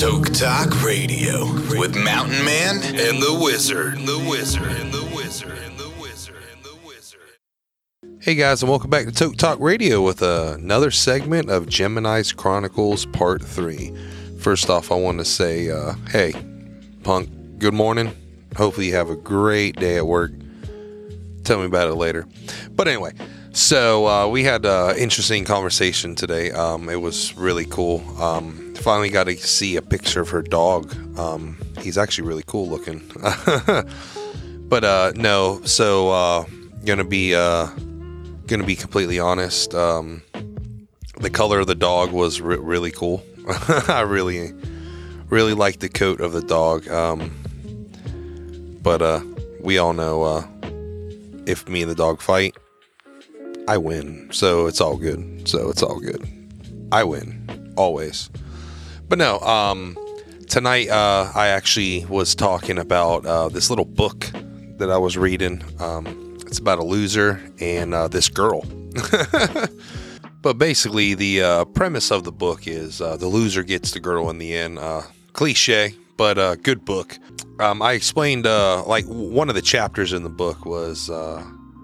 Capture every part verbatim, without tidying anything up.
Toke Talk Radio with Mountain Man and the Wizard. The Wizard. And the Wizard. And the Wizard. And the Wizard. Hey guys, and welcome back to Toke Talk Radio with uh, another segment of Gemini's Chronicles Part three. First off, I want to say, uh, hey, Punk, good morning. Hopefully you have a great day at work. Tell me about it later. But anyway, so uh, we had an interesting conversation today. Um, it was really cool. Um, finally got to see a picture of her dog. Um, he's actually really cool looking. But uh, no, so uh, gonna be uh, gonna be completely honest. Um, the color of the dog was re- really cool. I really, really liked the coat of the dog. Um, but uh, we all know. Uh, If me and the dog fight, I win. So it's all good. So it's all good. I win. Always. But no, um, tonight uh, I actually was talking about uh, this little book that I was reading. Um, it's about a loser and uh, this girl. But basically the uh, premise of the book is uh, the loser gets the girl in the end. Uh, cliche, but a uh, good book. Um, I explained, uh, like, one of the chapters in the book was uh,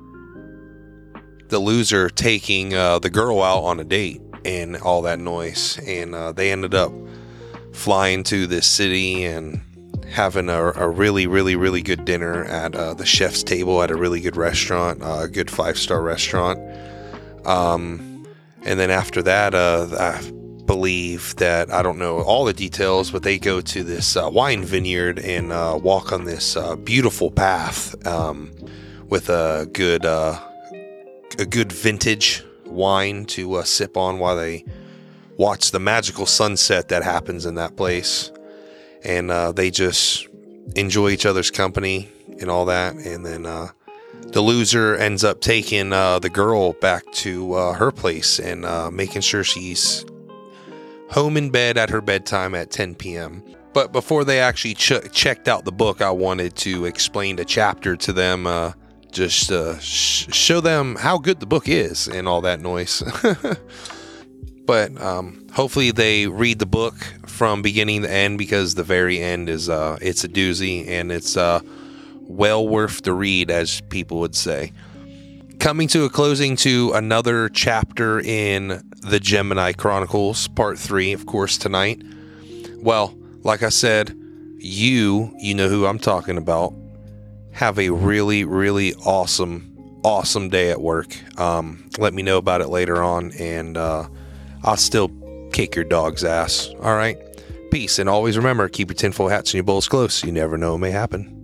the loser taking uh, the girl out on a date and all that noise. And uh, they ended up flying to this city and having a, a really, really, really good dinner at uh, the chef's table at a really good restaurant, uh, a good five-star restaurant. Um, and then after that, uh, I believe that, I don't know all the details, but they go to this uh, wine vineyard and uh, walk on this uh, beautiful path um, with a good uh, a good vintage wine to uh, sip on while they watch the magical sunset that happens in that place. And uh, they just enjoy each other's company and all that. And then uh, the loser ends up taking uh, the girl back to uh, her place and uh, making sure she's home in bed at her bedtime at ten p.m. But before they actually ch- checked out the book, I wanted to explain the chapter to them, uh, just uh, sh- show them how good the book is and all that noise. But um, hopefully they read the book from beginning to end, because the very end is uh, it's a doozy and it's uh, well worth the read, as people would say. Coming to a closing to another chapter in the Gemini Chronicles, Part three, of course, tonight. Well, like I said, you, you know who I'm talking about, have a really, really awesome, awesome day at work. Um, let me know about it later on, and uh, I'll still kick your dog's ass. All right? Peace, and always remember, keep your tinfoil hats and your bowls close. You never know what may happen.